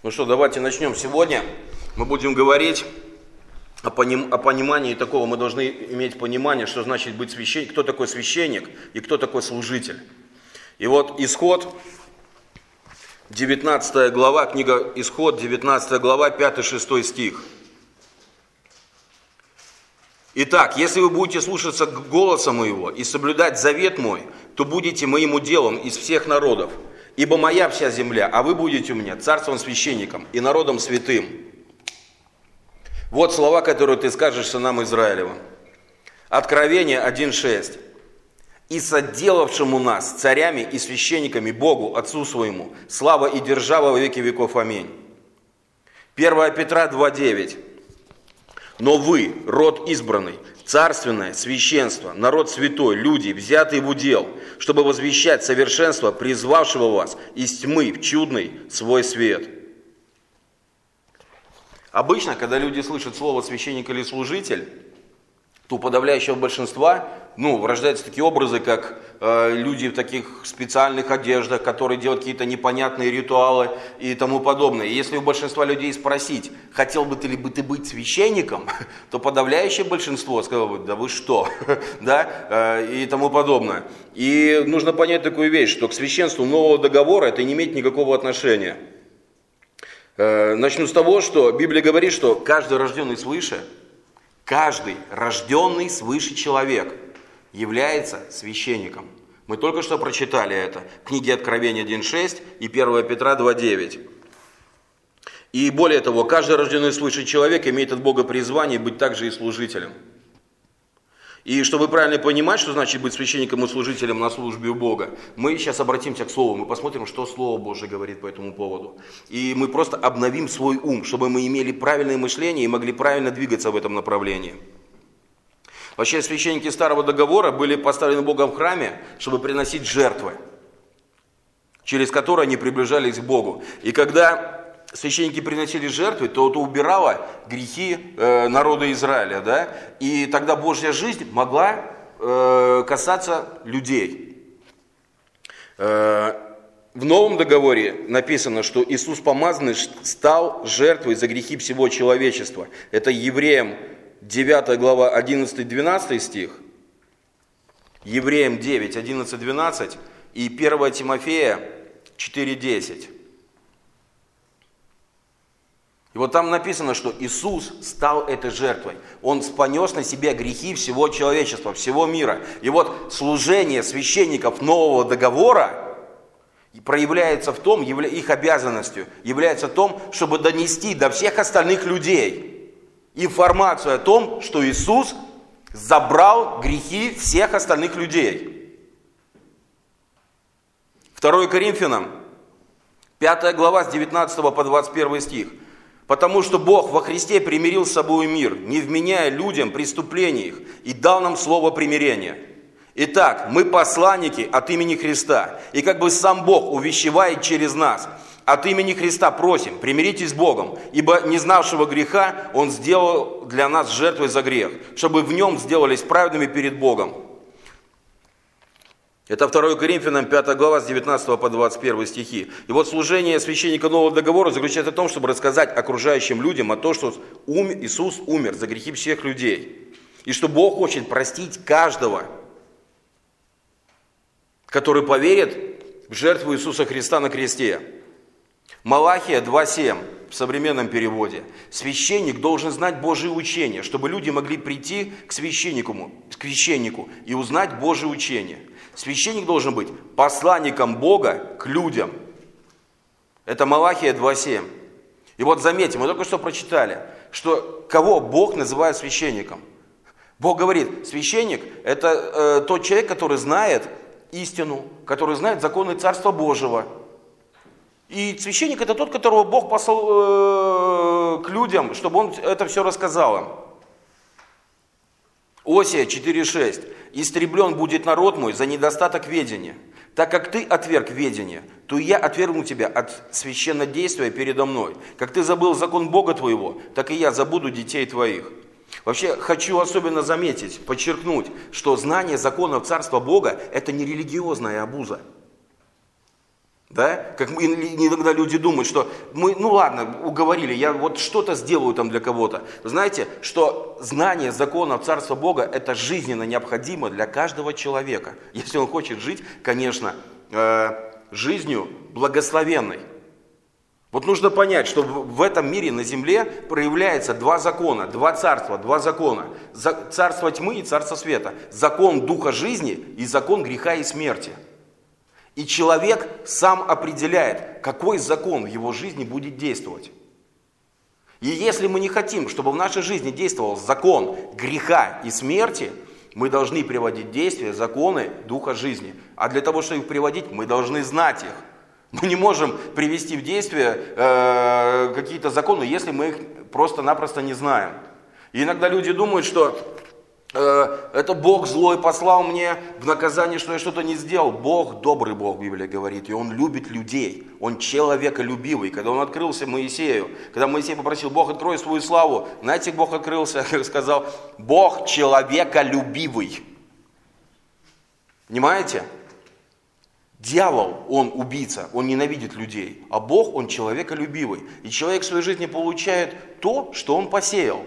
Ну что, давайте начнем. Сегодня мы будем говорить о понимании такого. Мы должны иметь понимание, что значит быть священником, кто такой священник и кто такой служитель. И вот Исход, 19 глава, книга Исход, 19 глава, 5-6 стих. Итак, если вы будете слушаться голоса моего и соблюдать завет мой, то будете моим уделом из всех народов. Ибо моя вся земля, а вы будете у меня царством священником и народом святым. Вот слова, которые ты скажешь сынам Израилевым. Откровение 1:6. И соделавшему нас царями и священниками Богу, Отцу своему, слава и держава во веки веков. Аминь. 1 Петра 2:9. Но вы, род избранный, царственное священство, народ святой, люди, взятые в удел, чтобы возвещать совершенство призвавшего вас из тьмы в чудный свой свет. Обычно, когда люди слышат слово священник или служитель, то у подавляющего большинства рождаются такие образы, как люди в таких специальных одеждах, которые делают какие-то непонятные ритуалы и тому подобное. И если у большинства людей спросить, хотел бы ты быть священником, то подавляющее большинство сказало бы, да вы что, да, и тому подобное. И нужно понять такую вещь, что к священству нового договора это не имеет никакого отношения. Начну с того, что Библия говорит, что каждый рожденный свыше человек является священником. Мы только что прочитали это в книге Откровения 1:6 и 1 Петра 2:9. И более того, каждый рожденный свыше человек имеет от Бога призвание быть также и служителем. И чтобы правильно понимать, что значит быть священником и служителем на службе у Бога, мы сейчас обратимся к Слову, мы посмотрим, что Слово Божие говорит по этому поводу. И мы просто обновим свой ум, чтобы мы имели правильное мышление и могли правильно двигаться в этом направлении. Вообще священники Старого Договора были поставлены Богом в храме, чтобы приносить жертвы, через которые они приближались к Богу. И когда священники приносили жертвы, то это убирало грехи народа Израиля, да? И тогда Божья жизнь могла касаться людей. В Новом Договоре написано, что Иисус Помазанный стал жертвой за грехи всего человечества. Это Евреям 9 глава 11-12 стих, Евреям 9, 11-12 и 1 Тимофея 4:10. И вот там написано, что Иисус стал этой жертвой. Он понес на себя грехи всего человечества, всего мира. И вот служение священников Нового Договора проявляется в том, их обязанностью является в том, чтобы донести до всех остальных людей информацию о том, что Иисус забрал грехи всех остальных людей. 2 Коринфянам, 5 глава с 19 по 21 стих. Потому что Бог во Христе примирил с собой мир, не вменяя людям преступлений их, и дал нам слово примирения. Итак, мы посланники от имени Христа, и как бы сам Бог увещевает через нас. От имени Христа просим, примиритесь с Богом, ибо не знавшего греха Он сделал для нас жертвой за грех, чтобы в нем сделались праведными перед Богом. Это 2 Коринфянам 5 глава с 19 по 21 стихи. И вот служение священника Нового Договора заключается в том, чтобы рассказать окружающим людям о том, что Иисус умер за грехи всех людей. И что Бог хочет простить каждого, который поверит в жертву Иисуса Христа на кресте. Малахия 2:7 в современном переводе. Священник должен знать Божие учение, чтобы люди могли прийти к священнику и узнать Божие учение. Священник должен быть посланником Бога к людям. Это Малахия 2:7. И вот заметьте, мы только что прочитали, что кого Бог называет священником. Бог говорит, священник это тот человек, который знает истину, который знает законы Царства Божьего. И священник это тот, которого Бог послал к людям, чтобы он это все рассказал им. Осия 4:6. «Истреблен будет народ мой за недостаток ведения. Так как ты отверг ведение, то и я отвергну тебя от священнодействия передо мной. Как ты забыл закон Бога твоего, так и я забуду детей твоих». Вообще, хочу особенно заметить, подчеркнуть, что знание законов Царства Бога – это не религиозная обуза. Да? Как иногда люди думают, что мы, ну ладно, уговорили, я вот что-то сделаю там для кого-то. Вы знаете, что знание законов Царства Бога – это жизненно необходимо для каждого человека. Если он хочет жить, конечно, жизнью благословенной. Вот нужно понять, что в этом мире на земле проявляется два закона, два царства, два закона. Царство тьмы и царство света. Закон духа жизни и закон греха и смерти. И человек сам определяет, какой закон в его жизни будет действовать. И если мы не хотим, чтобы в нашей жизни действовал закон греха и смерти, мы должны приводить в действие законы духа жизни. А для того, чтобы их приводить, мы должны знать их. Мы не можем привести в действие какие-то законы, если мы их просто-напросто не знаем. И иногда люди думают, что это Бог злой послал мне в наказание, что я что-то не сделал. Бог добрый Бог, Библия говорит, и Он любит людей. Он человеколюбивый. Когда Он открылся Моисею, когда Моисей попросил, Бог, открой свою славу, знаете, как Бог открылся, сказал, Бог человеколюбивый. Понимаете? Дьявол, он убийца, он ненавидит людей, а Бог, он человеколюбивый. И человек в своей жизни получает то, что он посеял.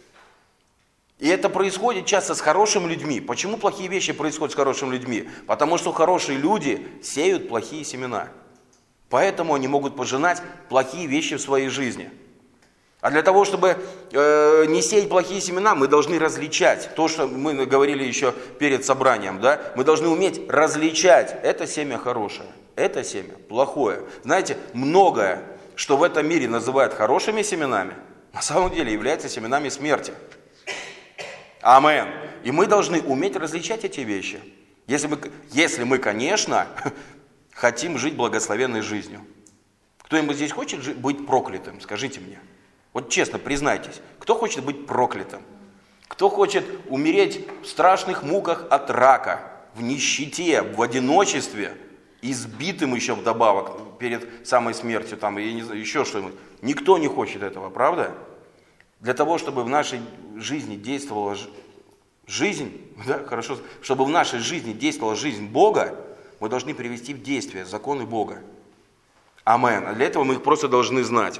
И это происходит часто с хорошими людьми. Почему плохие вещи происходят с хорошими людьми? Потому что хорошие люди сеют плохие семена. Поэтому они могут пожинать плохие вещи в своей жизни. А для того, чтобы не сеять плохие семена, мы должны различать. То, что мы говорили еще перед собранием, да? Мы должны уметь различать. Это семя хорошее, это семя плохое. Знаете, многое, что в этом мире называют хорошими семенами, на самом деле является семенами смерти. Амен. И мы должны уметь различать эти вещи. Если мы, конечно, хотим жить благословенной жизнью. Кто-нибудь здесь хочет быть проклятым? Скажите мне. Вот честно, признайтесь, кто хочет быть проклятым? Кто хочет умереть в страшных муках от рака, в нищете, в одиночестве, избитым еще вдобавок перед самой смертью, там, я не знаю, еще что-нибудь? Никто не хочет этого, правда? Для того, чтобы в нашей жизни действовала жизнь, да, хорошо, чтобы в нашей жизни действовала жизнь Бога, мы должны привести в действие законы Бога. Амен. А для этого мы их просто должны знать.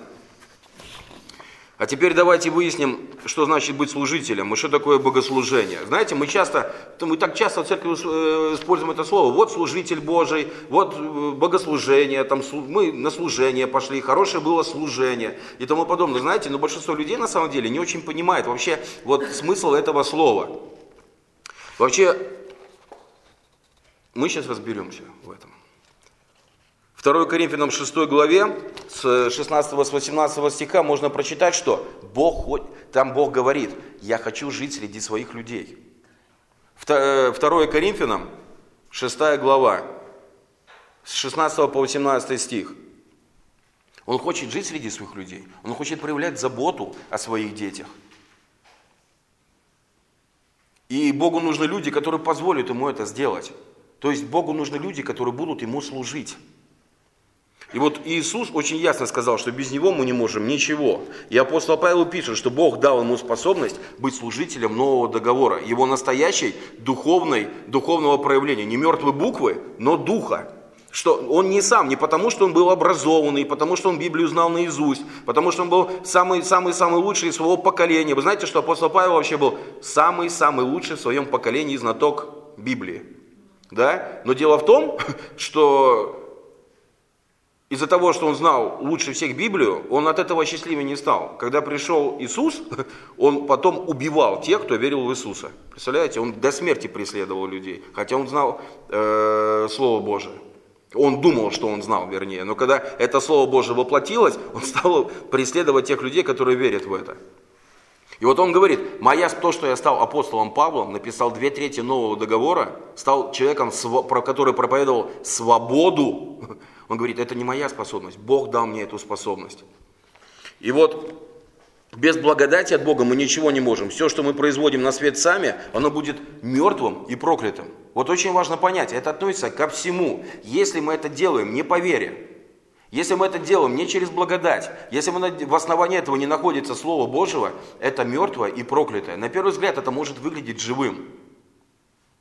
А теперь давайте выясним, что значит быть служителем и что такое богослужение. Знаете, мы так часто в церкви используем это слово. Вот служитель Божий, вот богослужение, там, мы на служение пошли, хорошее было служение и тому подобное. Знаете, но большинство людей на самом деле не очень понимает вообще вот смысл этого слова. Вообще, мы сейчас разберемся в этом. 2 Коринфянам 6 главе, с 16 с 18 стиха можно прочитать, что там Бог говорит, я хочу жить среди своих людей. 2 Коринфянам 6 глава, с 16 по 18 стих. Он хочет жить среди своих людей, он хочет проявлять заботу о своих детях. И Богу нужны люди, которые позволят ему это сделать. То есть Богу нужны люди, которые будут ему служить. И вот Иисус очень ясно сказал, что без Него мы не можем ничего. И апостол Павел пишет, что Бог дал ему способность быть служителем нового договора. Его настоящей духовного проявления. Не мертвой буквы, но духа. Что он не сам, не потому, что он был образованный, потому, что он Библию знал наизусть, потому, что он был самый лучший из своего поколения. Вы знаете, что апостол Павел вообще был самый лучший в своем поколении знаток Библии. Да? Но дело в том, что из-за того, что он знал лучше всех Библию, он от этого счастливее не стал. Когда пришел Иисус, он потом убивал тех, кто верил в Иисуса. Представляете, он до смерти преследовал людей, хотя он знал Слово Божие. Он думал, что он знал, вернее. Но когда это Слово Божие воплотилось, он стал преследовать тех людей, которые верят в это. И вот он говорит, то, что я стал апостолом Павлом, написал 2/3 нового договора, стал человеком, который проповедовал свободу. Он говорит, это не моя способность, Бог дал мне эту способность. И вот без благодати от Бога мы ничего не можем. Все, что мы производим на свет сами, оно будет мертвым и проклятым. Вот очень важно понять, это относится ко всему. Если мы это делаем не по вере, если мы это делаем не через благодать, если в основании этого не находится Слово Божьего, это мертвое и проклятое. На первый взгляд это может выглядеть живым.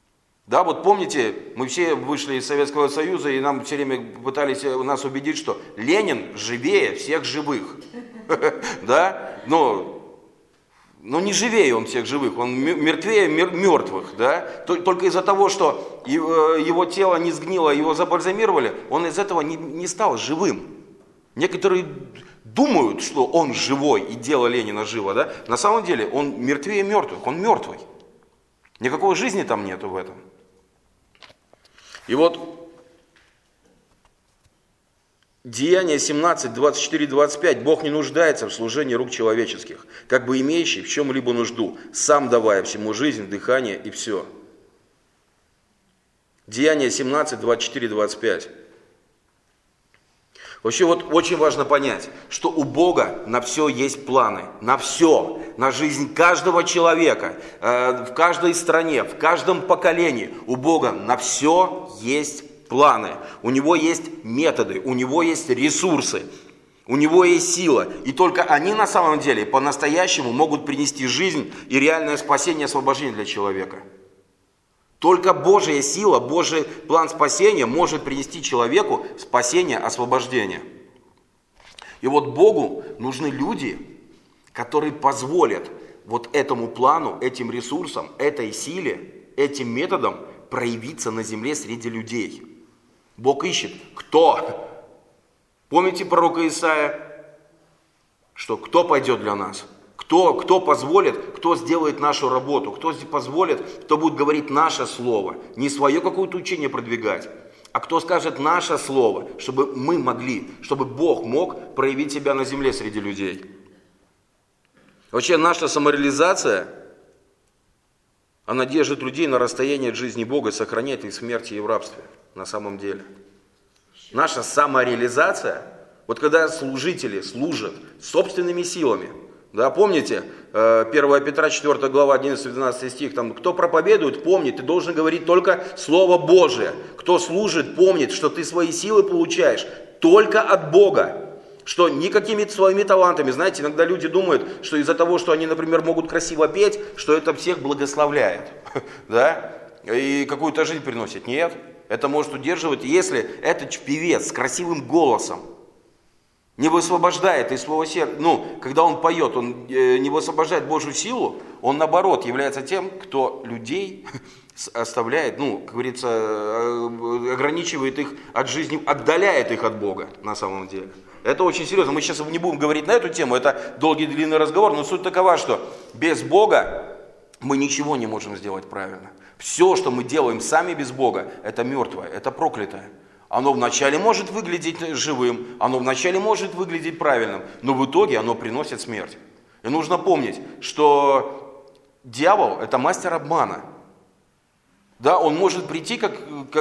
Да, вот помните, мы все вышли из Советского Союза, и нам все время пытались нас убедить, что Ленин живее всех живых. Да? Но не живее он всех живых, он мертвее мертвых. Да? Только из-за того, что его тело не сгнило, его забальзамировали, он из этого не стал живым. Некоторые думают, что он живой и дело Ленина живо. Да? На самом деле он мертвее мертвых, он мертвый. Никакой жизни там нету в этом. И вот Деяния 17, 24, 25. Бог не нуждается в служении рук человеческих, как бы имеющий в чем-либо нужду, сам давая всему жизнь, дыхание и все. Деяния 17, 24, 25. Вообще вот очень важно понять, что у Бога на все есть планы, на все, на жизнь каждого человека, в каждой стране, в каждом поколении. У Бога на все есть планы, у Него есть методы, у Него есть ресурсы, у Него есть сила. И только они на самом деле по-настоящему могут принести жизнь и реальное спасение и освобождение для человека. Только Божья сила, Божий план спасения может принести человеку спасение, освобождение. И вот Богу нужны люди, которые позволят вот этому плану, этим ресурсам, этой силе, этим методам проявиться на земле среди людей. Бог ищет, кто? Помните пророка Исаия? Что кто пойдет для нас? Кто позволит, кто сделает нашу работу, кто позволит, кто будет говорить наше слово, не свое какое-то учение продвигать, а кто скажет наше слово, чтобы мы могли, чтобы Бог мог проявить себя на земле среди людей. Вообще наша самореализация, она держит людей на расстоянии от жизни Бога, сохраняет их в смерти и в рабстве на самом деле. Наша самореализация, вот когда служители служат собственными силами, да, помните, 1 Петра 4 глава 11-12 стих, там, кто проповедует, помнит, ты должен говорить только Слово Божие. Кто служит, помнит, что ты свои силы получаешь только от Бога. Что не какими-то своими талантами. Знаете, иногда люди думают, что из-за того, что они, например, могут красиво петь, что это всех благословляет. Да? И какую-то жизнь приносит. Нет, это может удерживать, если этот певец с красивым голосом не высвобождает из своего сердца, когда он поет, он не высвобождает Божью силу, он наоборот является тем, кто людей оставляет, как говорится, ограничивает их от жизни, отдаляет их от Бога на самом деле. Это очень серьезно. Мы сейчас не будем говорить на эту тему, это долгий длинный разговор, но суть такова, что без Бога мы ничего не можем сделать правильно. Все, что мы делаем сами без Бога, это мертвое, это проклятое. Оно вначале может выглядеть живым, оно вначале может выглядеть правильным, но в итоге оно приносит смерть. И нужно помнить, что дьявол – это мастер обмана. Да, он может прийти как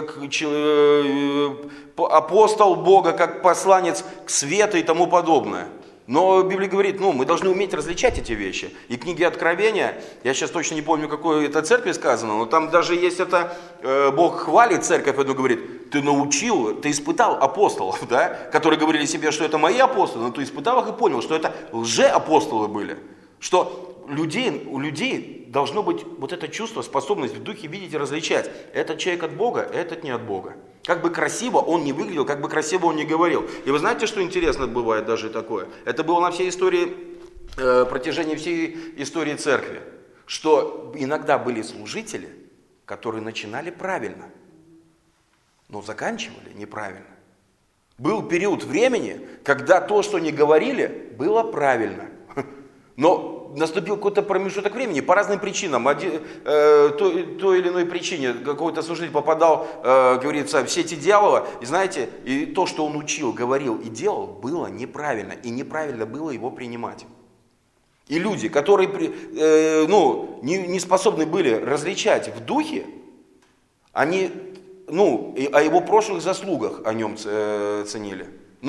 апостол Бога, как посланец к свету и тому подобное. Но Библия говорит, мы должны уметь различать эти вещи. И в книге Откровения, я сейчас точно не помню, какой это церкви сказано, но там даже есть это, Бог хвалит церковь, он говорит, ты научил, ты испытал апостолов, да, которые говорили себе, что это мои апостолы, но ты испытал их и понял, что это лжеапостолы были. Что у людей должно быть вот это чувство, способность в духе видеть и различать. Этот человек от Бога, этот не от Бога. Как бы красиво он не выглядел, как бы красиво он не говорил. И вы знаете, что интересно бывает даже такое? Это было на всей истории, протяжении всей истории церкви. Что иногда были служители, которые начинали правильно, но заканчивали неправильно. Был период времени, когда то, что не говорили, было правильно. Но наступил какой-то промежуток времени по разным причинам. Той или иной причине какой-то служитель попадал, говорится, в сети дьявола. И знаете, и то, что он учил, говорил и делал, было неправильно. И неправильно было его принимать. И люди, которые не способны были различать в духе, они о его прошлых заслугах о нем ценили.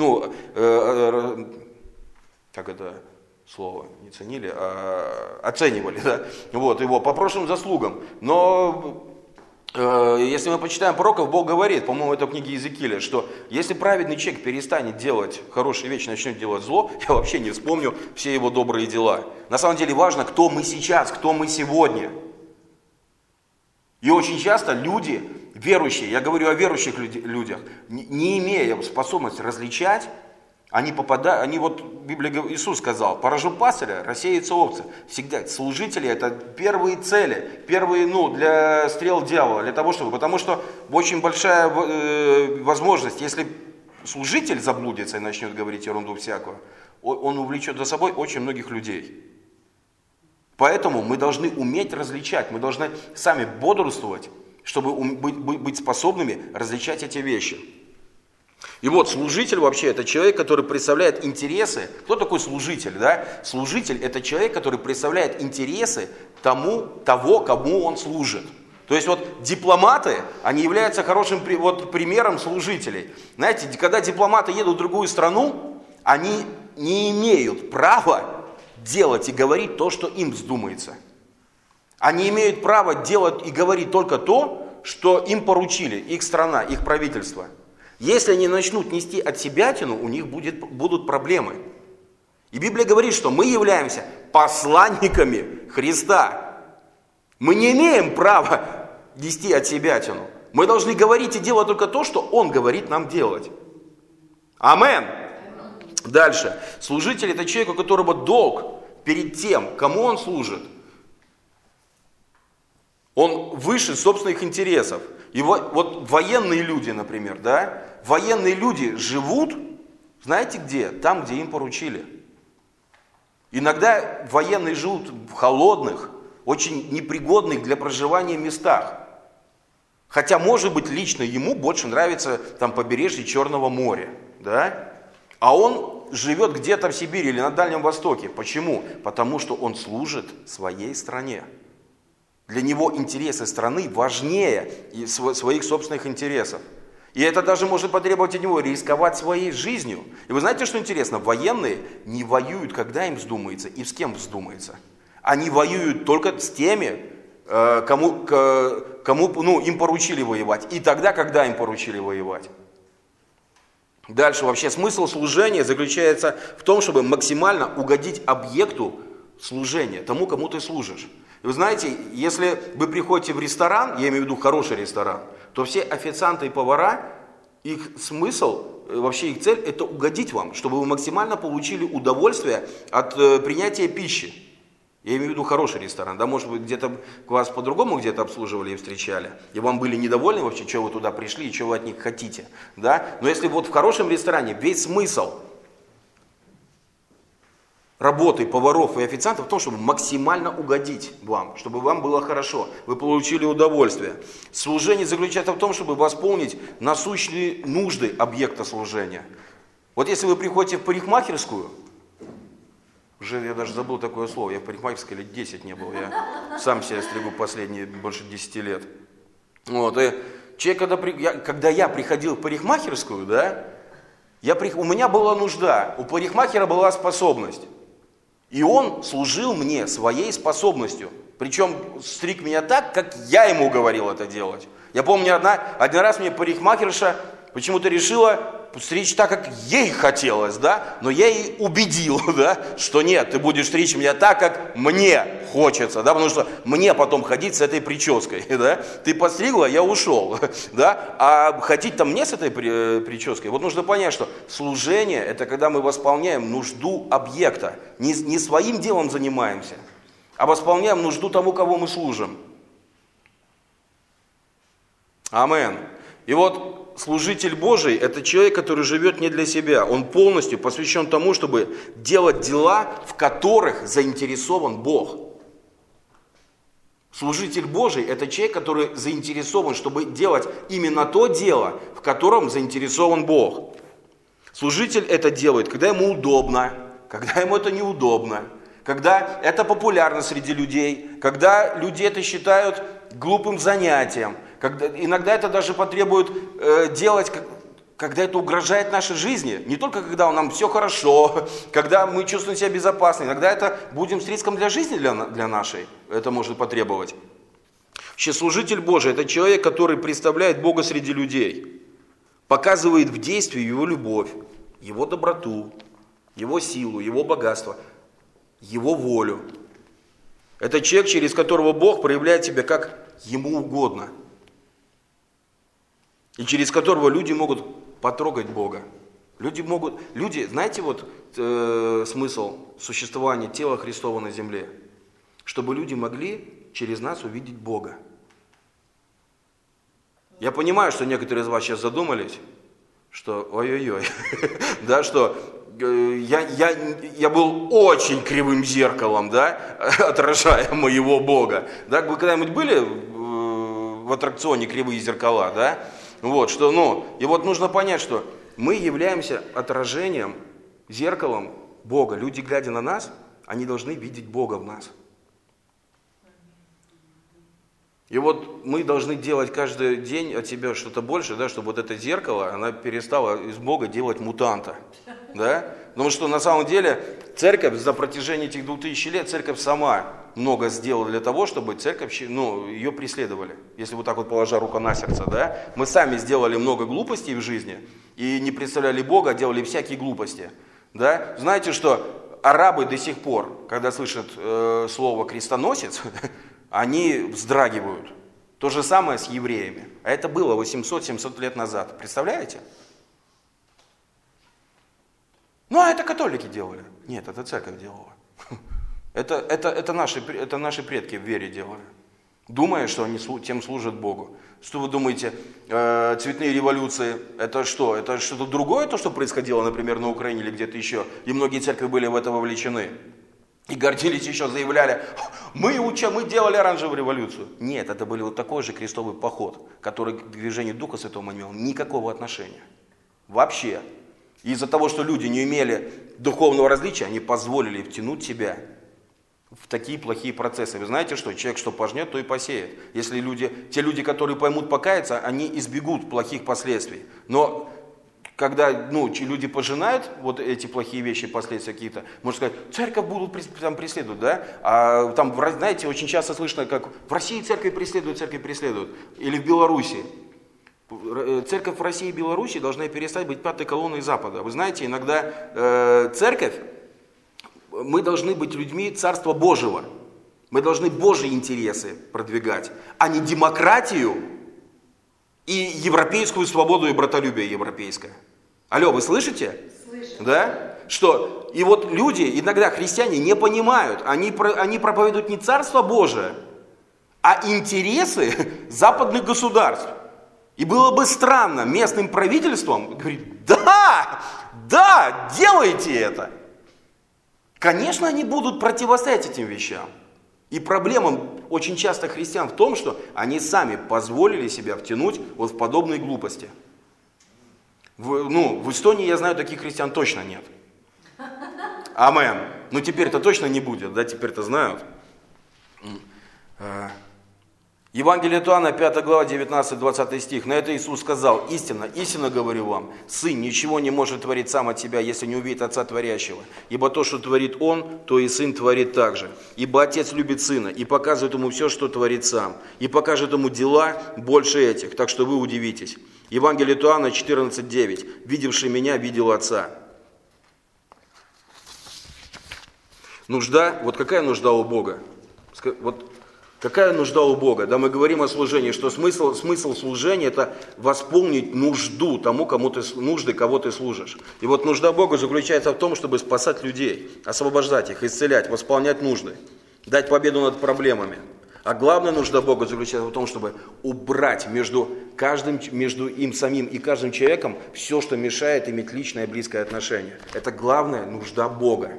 Как это... Слово не ценили, а оценивали, да? Его по прошлым заслугам. Но если мы почитаем пророков, Бог говорит, по-моему, это в книге Иезекииля, что если праведный человек перестанет делать хорошие вещи, начнет делать зло, я вообще не вспомню все его добрые дела. На самом деле важно, кто мы сейчас, кто мы сегодня. И очень часто люди, верующие, я говорю о верующих людях, не имея способности различать, они вот, Библия, Иисус сказал, поражу пастыря, рассеются овцы. Всегда служители это первые цели, первые, для стрел дьявола, для того, потому что очень большая возможность, если служитель заблудится и начнет говорить ерунду всякую, он увлечет за собой очень многих людей. Поэтому мы должны уметь различать, мы должны сами бодрствовать, чтобы быть способными различать эти вещи. И вот служитель вообще это человек, который представляет интересы. Кто такой служитель? Да? Служитель это человек, который представляет интересы того, кому он служит. То есть вот дипломаты, они являются хорошим примером служителей. Знаете, когда дипломаты едут в другую страну, они не имеют права делать и говорить то, что им вздумается. Они имеют право делать и говорить только то, что им поручили их страна, их правительство. Если они начнут нести отсебятину, у них будут проблемы. И Библия говорит, что мы являемся посланниками Христа. Мы не имеем права нести отсебятину. Мы должны говорить и делать только то, что Он говорит нам делать. Амин. Дальше. Служитель это человек, у которого долг перед тем, кому он служит. Он выше собственных интересов. И вот военные люди, например, да, военные люди живут, знаете где? Там, где им поручили. Иногда военные живут в холодных, очень непригодных для проживания местах. Хотя, может быть, лично ему больше нравится там побережье Черного моря, да? А он живет где-то в Сибири или на Дальнем Востоке. Почему? Потому что он служит своей стране. Для него интересы страны важнее своих собственных интересов. И это даже может потребовать от него рисковать своей жизнью. И вы знаете, что интересно? Военные не воюют, когда им вздумается и с кем вздумается. Они воюют только с теми, кому им поручили воевать. И тогда, когда им поручили воевать. Дальше вообще смысл служения заключается в том, чтобы максимально угодить объекту служения, тому, кому ты служишь. И вы знаете, если вы приходите в ресторан, я имею в виду хороший ресторан, то все официанты и повара, их смысл, вообще их цель, это угодить вам, чтобы вы максимально получили удовольствие от принятия пищи. Я имею в виду хороший ресторан, да, может быть, где-то вас по-другому где-то обслуживали и встречали, и вам были недовольны вообще, что вы туда пришли и что вы от них хотите, да. Но если вот в хорошем ресторане весь смысл работы поваров и официантов в том, чтобы максимально угодить вам, чтобы вам было хорошо, вы получили удовольствие. Служение заключается в том, чтобы восполнить насущные нужды объекта служения. Вот если вы приходите в парикмахерскую, уже я даже забыл такое слово, я в парикмахерской лет 10 не был, я сам себя стригу последние больше 10 лет. Вот, и человек, когда я приходил в парикмахерскую, да, у меня была нужда, у парикмахера была способность. И он служил мне своей способностью. Причем стриг меня так, как я ему говорил это делать. Я помню, один раз мне парикмахерша почему-то решила стричь так, как ей хотелось, да, но я ей убедил, да, что нет, ты будешь стричь меня так, как мне хочется, да, потому что мне потом ходить с этой прической, да, ты подстригла, я ушел, да, а ходить-то мне с этой прической, вот нужно понять, что служение это когда мы восполняем нужду объекта, не своим делом занимаемся, а восполняем нужду тому, кого мы служим. Амин. И вот служитель Божий – это человек, который живет не для себя. Он полностью посвящен тому, чтобы делать дела, в которых заинтересован Бог. Служитель Божий – это человек, который заинтересован, чтобы делать именно то дело, в котором заинтересован Бог. Служитель это делает, когда ему удобно, когда ему это неудобно, когда это популярно среди людей, когда люди это считают глупым занятием, иногда это даже потребует делать, когда это угрожает нашей жизни. Не только когда нам все хорошо, когда мы чувствуем себя безопасно, иногда это будем с риском для жизни для нашей, это может потребовать. Вообще служитель Божий – это человек, который представляет Бога среди людей, показывает в действии Его любовь, Его доброту, Его силу, Его богатство, Его волю. Это человек, через которого Бог проявляет себя как ему угодно. И через которого люди могут потрогать Бога. Люди, знаете, вот смысл существования тела Христова на земле? Чтобы люди могли через нас увидеть Бога. Я понимаю, что некоторые из вас сейчас задумались, что ой-ой-ой, да, что я был очень кривым зеркалом, да, отражая моего Бога. Да, вы когда-нибудь были в аттракционе «Кривые зеркала», да? Вот, что, и вот нужно понять, что мы являемся отражением, зеркалом Бога. Люди, глядя на нас, они должны видеть Бога в нас. И вот мы должны делать каждый день от себя что-то больше, да, чтобы вот это зеркало, она перестала из Бога делать мутанта. Да? Потому что на самом деле церковь за протяжении этих 2000 лет, церковь сама много сделала для того, чтобы церковь, ее преследовали. Если вот так вот положа руку на сердце, да? Мы сами сделали много глупостей в жизни и не представляли Бога, а делали всякие глупости. Да? Знаете, что арабы до сих пор, когда слышат слово «крестоносец», они вздрагивают. То же самое с евреями. А это было 800-700 лет назад. Представляете? А это католики делали. Нет, это церковь делала. Это наши предки в вере делали. Думая, что они тем служат Богу. Что вы думаете, цветные революции, это что? Это что-то другое, то, что происходило, например, на Украине или где-то еще? И многие церкви были в это вовлечены. И гордились еще, заявляли, мы делали оранжевую революцию. Нет, это был вот такой же крестовый поход, который к движению Духа Святого не имел никакого отношения. Вообще. Из-за того, что люди не имели духовного различия, они позволили втянуть себя в такие плохие процессы. Вы знаете, что человек что пожнет, то и посеет. Если те люди, которые поймут покаяться, они избегут плохих последствий. Но когда люди пожинают вот эти плохие вещи, последствия какие-то, можно сказать, церковь будут преследовать, да? А там, знаете, очень часто слышно, как в России церковь преследует. Или в Беларуси. Церковь в России и Беларуси должна перестать быть пятой колонной Запада. Вы знаете, иногда церковь, мы должны быть людьми Царства Божьего. Мы должны Божьи интересы продвигать, а не демократию и европейскую свободу и братолюбие европейское. Алло, вы слышите? Слышу. Да? Что? И вот люди, иногда христиане, не понимают, они проповедуют не Царство Божие, а интересы западных государств. И было бы странно местным правительством говорить, да, делайте это. Конечно, они будут противостоять этим вещам. И проблема очень часто христиан в том, что они сами позволили себя втянуть вот в подобные глупости. В Эстонии, я знаю, таких христиан точно нет. Амен. Теперь-то точно не будет, да, теперь-то знают. Евангелие от Иоанна, 5 глава, 19-20 стих. На это Иисус сказал, истинно говорю вам, Сын ничего не может творить сам от себя, если не увидит Отца Творящего. Ибо то, что творит Он, то и Сын творит также. Ибо Отец любит Сына и показывает Ему все, что творит Сам. И покажет Ему дела больше этих, так что вы удивитесь. Евангелие от Иоанна, 14:9. Видевший Меня, видел Отца. Нужда, вот какая нужда у Бога? Какая нужда у Бога? Да, мы говорим о служении, что смысл служения – это восполнить нужду тому, кого ты служишь. И вот нужда Бога заключается в том, чтобы спасать людей, освобождать их, исцелять, восполнять нужды, дать победу над проблемами. А главная нужда Бога заключается в том, чтобы убрать между им самим и каждым человеком все, что мешает иметь личное близкое отношение. Это главная нужда Бога.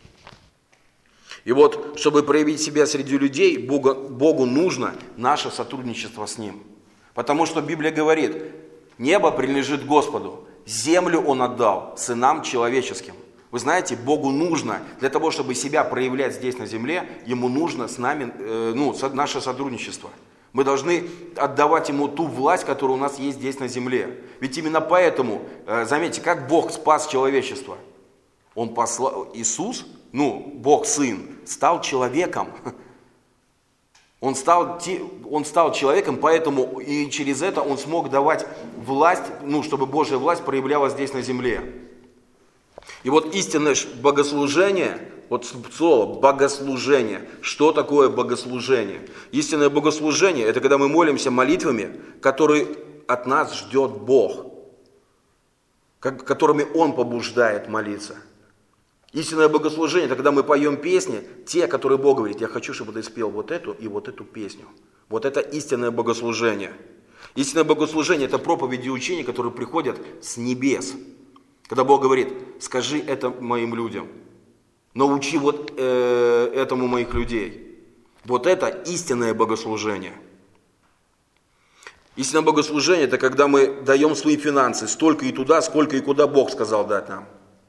И вот, чтобы проявить себя среди людей, Богу нужно наше сотрудничество с Ним. Потому что Библия говорит, небо принадлежит Господу, землю Он отдал сынам человеческим. Вы знаете, Богу нужно, для того, чтобы себя проявлять здесь на земле, Ему нужно с нами, наше сотрудничество. Мы должны отдавать Ему ту власть, которая у нас есть здесь на земле. Ведь именно поэтому, заметьте, как Бог спас человечество. Он послал, Иисус, Бог Сын, стал человеком. Он стал человеком, поэтому и через это Он смог давать власть, чтобы Божья власть проявлялась здесь на земле. И вот истинное богослужение, Вот слово богослужение. Что такое богослужение? Истинное богослужение – это когда мы молимся молитвами, которые от нас ждет Бог, которыми Он побуждает молиться. Истинное богослужение – это когда мы поем песни, те, которые Бог говорит: я хочу, чтобы ты спел вот эту и вот эту песню. Вот это истинное богослужение. Истинное богослужение – это проповеди и учения, которые приходят с небес. Когда Бог говорит: скажи это моим людям, научи вот этому моих людей. Вот это истинное богослужение. Истинное богослужение – это когда мы даем свои финансы столько и туда, сколько и куда Бог сказал дать нам.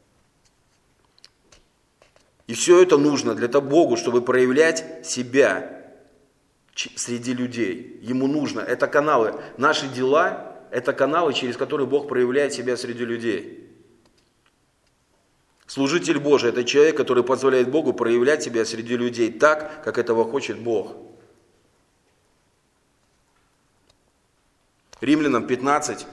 И все это нужно для того Богу, чтобы проявлять себя среди людей. Ему нужно. Это каналы. Наши дела – это каналы, через которые Бог проявляет себя среди людей. Служитель Божий – это человек, который позволяет Богу проявлять себя среди людей так, как этого хочет Бог. Римлянам 15,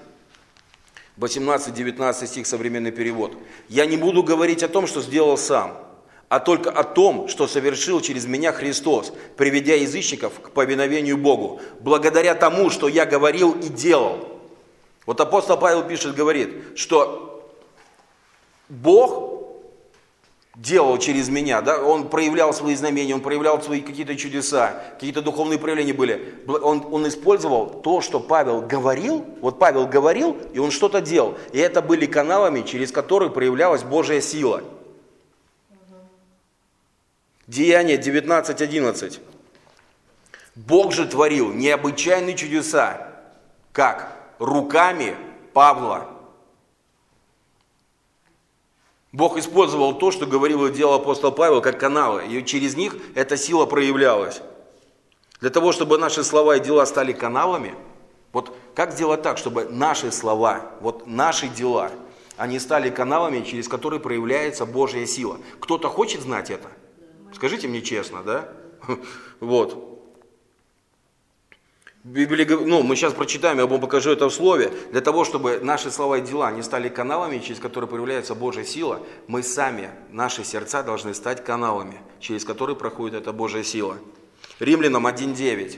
18-19 стих, современный перевод. «Я не буду говорить о том, что сделал сам, а только о том, что совершил через меня Христос, приведя язычников к повиновению Богу, благодаря тому, что я говорил и делал». Вот апостол Павел пишет, говорит, что Бог делал через меня, да? Он проявлял свои знамения, он проявлял свои какие-то чудеса, какие-то духовные проявления были. Он использовал то, что Павел говорил, вот Павел говорил, и он что-то делал. И это были каналами, через которые проявлялась Божья сила. Деяния 19:11. Бог же творил необычайные чудеса, как руками Павла. Бог использовал то, что говорил и делал апостол Павел, как каналы, и через них эта сила проявлялась. Для того, чтобы наши слова и дела стали каналами, вот как сделать так, чтобы наши слова, вот наши дела, они стали каналами, через которые проявляется Божья сила. Кто-то хочет знать это? Скажите мне честно, да? Вот. Библия, мы сейчас прочитаем, я вам покажу это в слове. Для того, чтобы наши слова и дела не стали каналами, через которые проявляется Божья сила, мы сами, наши сердца должны стать каналами, через которые проходит эта Божья сила. Римлянам 1:9.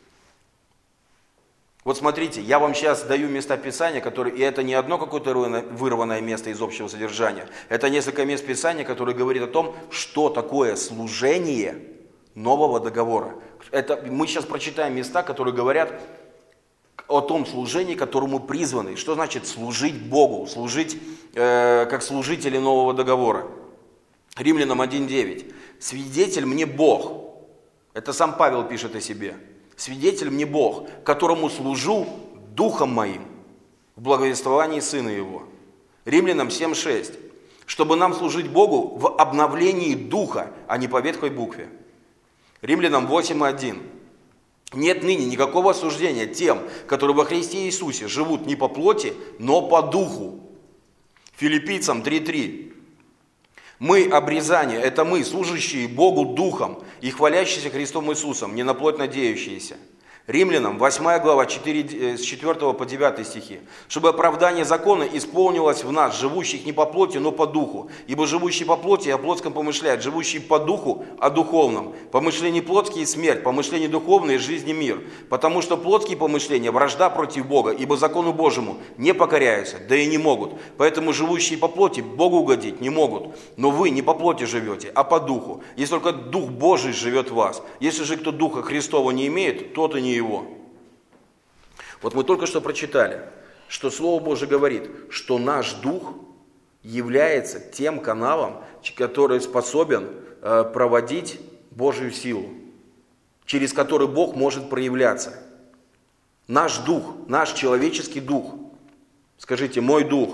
Вот смотрите, я вам сейчас даю места Писания, которые, и это не одно какое-то вырванное место из общего содержания. Это несколько мест Писания, которые говорят о том, что такое служение нового договора. Мы сейчас прочитаем места, которые говорят о том служении, к которому призваны. Что значит служить Богу, служить как служители нового договора. Римлянам 1:9. «Свидетель мне Бог». Это сам Павел пишет о себе. «Свидетель мне Бог, которому служу духом моим в благовествовании Сына Его». Римлянам 7:6. «Чтобы нам служить Богу в обновлении духа, а не по ветхой букве». Римлянам 8:1. «Нет ныне никакого осуждения тем, которые во Христе Иисусе живут не по плоти, но по духу». Филиппийцам 3:3. «Мы обрезание, это мы, служащие Богу духом и хвалящиеся Христом Иисусом, не на плоть надеющиеся». Римлянам 8 глава, с 4 по 9 стихи. «Чтобы оправдание закона исполнилось в нас, живущих не по плоти, но по духу. Ибо живущий по плоти о плотском помышляет, живущий по духу о духовном. Помышления плотские – смерть, помышления духовные – жизнь и мир. Потому что плотские помышления – вражда против Бога, ибо закону Божьему не покоряются, да и не могут. Поэтому живущие по плоти Богу угодить не могут. Но вы не по плоти живете, а по духу. Если только Дух Божий живет в вас. Если же кто Духа Христова не имеет, тот и не его». Вот мы только что прочитали, что Слово Божие говорит, что наш дух является тем каналом, который способен проводить Божью силу, через который Бог может проявляться. Наш дух, наш человеческий дух. Скажите, мой дух.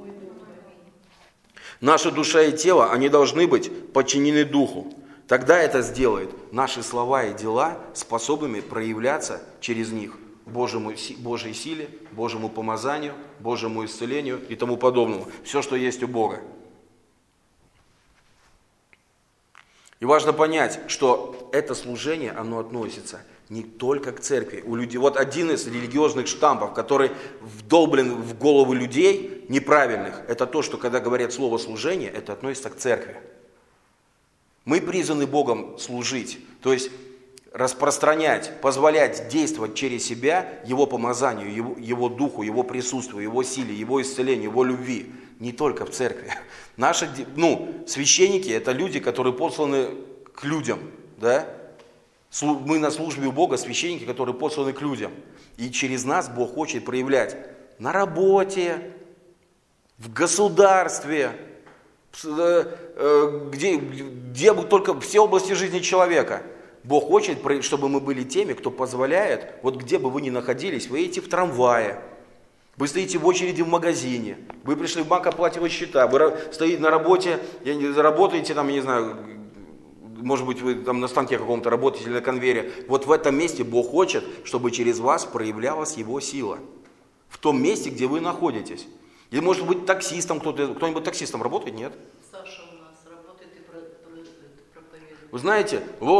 Наша душа и тело, они должны быть подчинены духу. Тогда это сделает наши слова и дела способными проявляться через них Божьей силе, Божьему помазанию, Божьему исцелению и тому подобному. Все, что есть у Бога. И важно понять, что это служение, оно относится не только к церкви. У людей, вот один из религиозных штампов, который вдолблен в головы людей неправильных, это то, что когда говорят слово служение, это относится к церкви. Мы призваны Богом служить, то есть распространять, позволять действовать через себя Его помазанию, Его духу, Его присутствию, Его силе, Его исцелению, Его любви. Не только в церкви. Наши, священники – это люди, которые посланы к людям. Да? Мы на службе у Бога, священники, которые посланы к людям. И через нас Бог хочет проявлять на работе, в государстве, где только все области жизни человека. Бог хочет, чтобы мы были теми, кто позволяет, вот где бы вы ни находились, вы едете в трамвае, вы стоите в очереди в магазине, вы пришли в банк оплачивать счета, вы стоите на работе, работаете там, я не знаю, может быть, вы там на станке каком-то работаете или на конвейере. Вот в этом месте Бог хочет, чтобы через вас проявлялась Его сила. В том месте, где вы находитесь. Или может быть таксистом, кто-нибудь таксистом работает, нет? Саша у нас работает и проповедует. Вы знаете,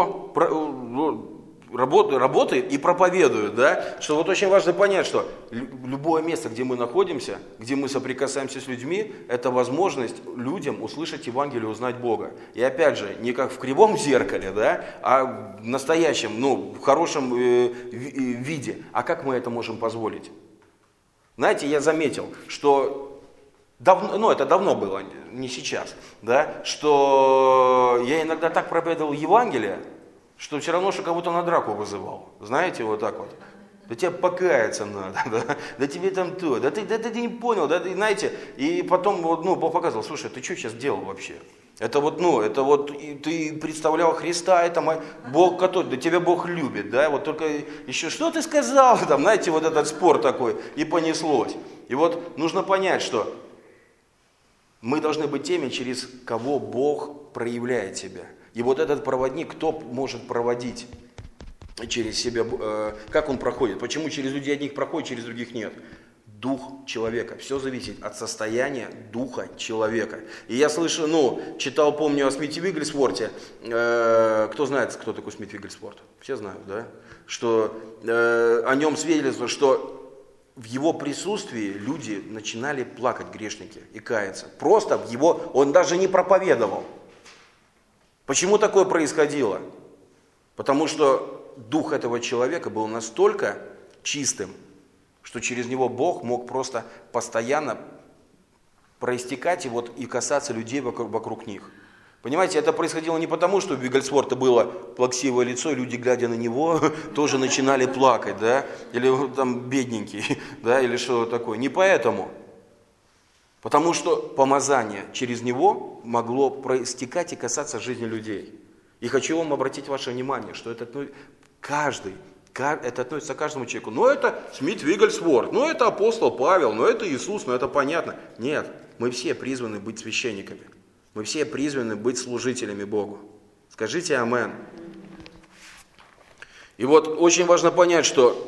работает и проповедует, да? Что вот очень важно понять, что любое место, где мы находимся, где мы соприкасаемся с людьми, это возможность людям услышать Евангелие, узнать Бога. И опять же, не как в кривом зеркале, да, а в настоящем, в хорошем виде. А как мы это можем позволить? Знаете, я заметил, что это давно было, не сейчас, да, что я иногда так проповедовал Евангелие, что все равно, что кого-то на драку вызывал. Знаете, вот так вот. Да тебе покаяться надо, да тебе там то, да ты не понял, да, знаете, и потом Бог показывал, слушай, ты что сейчас делал вообще? Это ты представлял Христа, это Бог, да тебя Бог любит, да, вот только еще, что ты сказал, там, знаете, вот этот спор такой, и понеслось. И вот нужно понять, что мы должны быть теми, через кого Бог проявляет себя. И вот этот проводник, кто может проводить через себя, как он проходит, почему через людей одних проходит, через других нет? Дух человека. Все зависит от состояния духа человека. И я слышу, читал, помню, о Смите Вигглсворте. Кто знает, кто такой Смит Вигглсворт? Все знают, да? Что о нем свидетельство, что в его присутствии люди начинали плакать, грешники, и каяться. Просто он даже не проповедовал. Почему такое происходило? Потому что дух этого человека был настолько чистым, что через него Бог мог просто постоянно проистекать и касаться людей вокруг них. Понимаете, это происходило не потому, что у Вигглсворта было плаксивое лицо, и люди, глядя на него, тоже начинали плакать, да, или там бедненький, да, или что такое. Не поэтому. Потому что помазание через него могло проистекать и касаться жизни людей. И хочу вам обратить ваше внимание, что это относится к каждому человеку. Это Смит Вигглсворт, это апостол Павел, это Иисус, это понятно. Нет, мы все призваны быть священниками. Мы все призваны быть служителями Богу. Скажите амен. И вот очень важно понять, что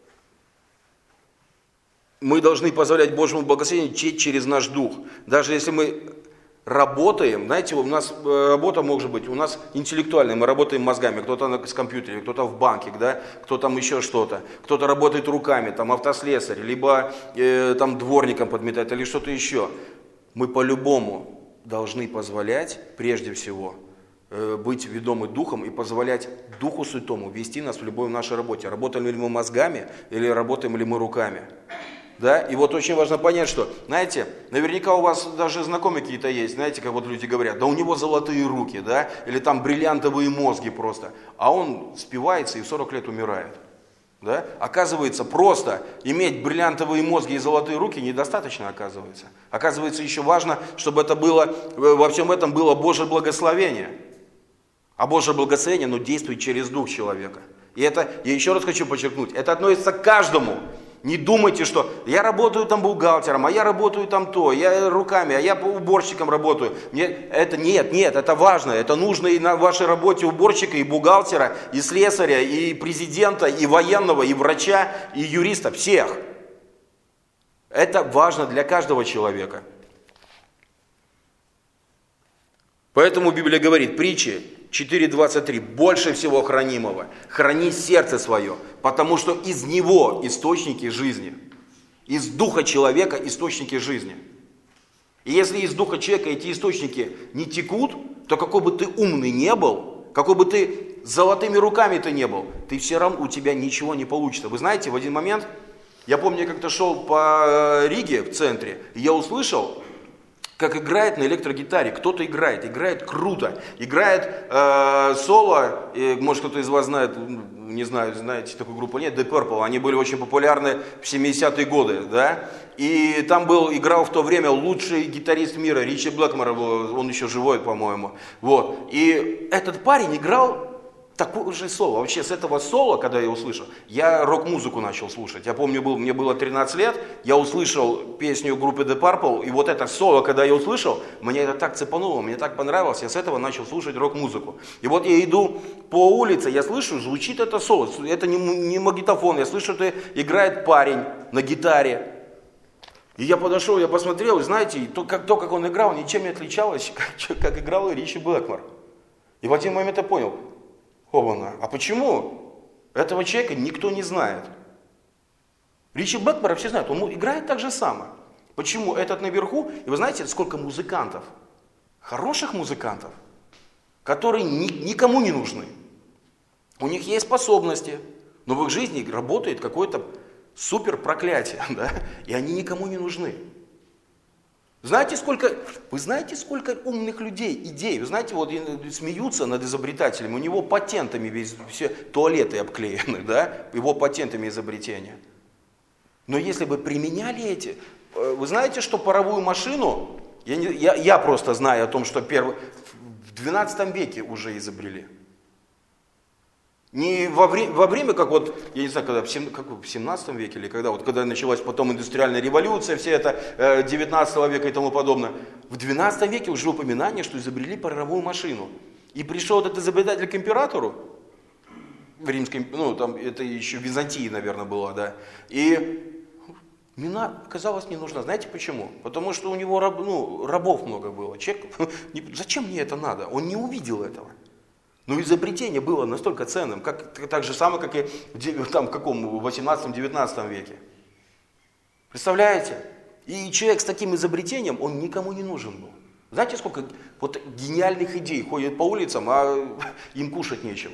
мы должны позволять Божьему благословению течь через наш дух. Даже если мы работаем, знаете, у нас работа может быть, у нас интеллектуальная, мы работаем мозгами, кто-то с компьютером, кто-то в банке, да, кто там еще что-то, кто-то работает руками, там автослесарь, либо там дворником подметает или что-то еще. Мы по-любому должны позволять, прежде всего, быть ведомы Духом и позволять Духу Святому вести нас в любой нашей работе. Работаем ли мы мозгами или работаем ли мы руками. Да? И вот очень важно понять, что, знаете, наверняка у вас даже знакомые какие-то есть, знаете, как вот люди говорят, да у него золотые руки, да, или там бриллиантовые мозги просто, а он спивается и в 40 лет умирает. Да? Оказывается, просто иметь бриллиантовые мозги и золотые руки недостаточно, оказывается. Оказывается, еще важно, чтобы во всем этом было Божье благословение. А Божье благословение, действует через дух человека. И это, я еще раз хочу подчеркнуть, это относится к каждому. Не думайте, что я работаю там бухгалтером, а я работаю там я руками, а я уборщиком работаю. Нет, это важно, это нужно и на вашей работе уборщика, и бухгалтера, и слесаря, и президента, и военного, и врача, и юриста, всех. Это важно для каждого человека. Поэтому Библия говорит, притчи 4:23, больше всего хранимого, храни сердце свое, потому что из него источники жизни, из духа человека источники жизни. И если из духа человека эти источники не текут, то какой бы ты умный не был, какой бы ты золотыми руками ты не был, ты все равно, у тебя ничего не получится. Вы знаете, в один момент, я помню, я как-то шел по Риге в центре, и я услышал, как играет на электрогитаре. Кто-то играет круто. Играет соло, может кто-то из вас знает, не знаю, знаете такую группу, нет, Deep Purple, они были очень популярны в 70-е годы, да, и там играл в то время лучший гитарист мира, Ричи Блэкмор, он еще живой, по-моему, вот, и этот парень играл такое же соло. Вообще с этого соло, когда я услышал, я рок-музыку начал слушать. Я помню, мне было 13 лет, я услышал песню группы Deep Purple, и вот это соло, когда я услышал, мне это так цепануло, мне так понравилось, я с этого начал слушать рок-музыку. И вот я иду по улице, я слышу, звучит это соло, это не магнитофон, я слышу, что играет парень на гитаре. И я подошел, я посмотрел, и знаете, то, как он играл, ничем не отличалось, как играл Ричи Блэкмор. И в один момент я понял, а почему этого человека никто не знает? Ричи Блэкмора все знают, он играет так же самое. Почему этот наверху? И вы знаете, сколько музыкантов, хороших музыкантов, которые никому не нужны. У них есть способности, но в их жизни работает какое-то супер проклятие, да? И они никому не нужны. Вы знаете, сколько умных людей, идей? Вы знаете, вот смеются над изобретателем, у него патентами все туалеты обклеены, да? Его патентами изобретения. Но если бы применяли эти... Вы знаете, что паровую машину, я просто знаю о том, что в 12 веке уже изобрели. Не во время, как вот, я не знаю, когда, в 17 веке или когда началась потом индустриальная революция, все это 19 века и тому подобное. В 12 веке уже упоминание, что изобрели паровую машину. И пришел этот изобретатель к императору, в римском, там это еще в Византии, наверное, было, да. И мина оказалась не нужна. Знаете почему? Потому что у него рабов много было. Человек, зачем мне это надо? Он не увидел этого. Но изобретение было настолько ценным, так же самое, как и в 18-19 веке. Представляете? И человек с таким изобретением, он никому не нужен был. Знаете, сколько вот гениальных идей ходят по улицам, а им кушать нечего.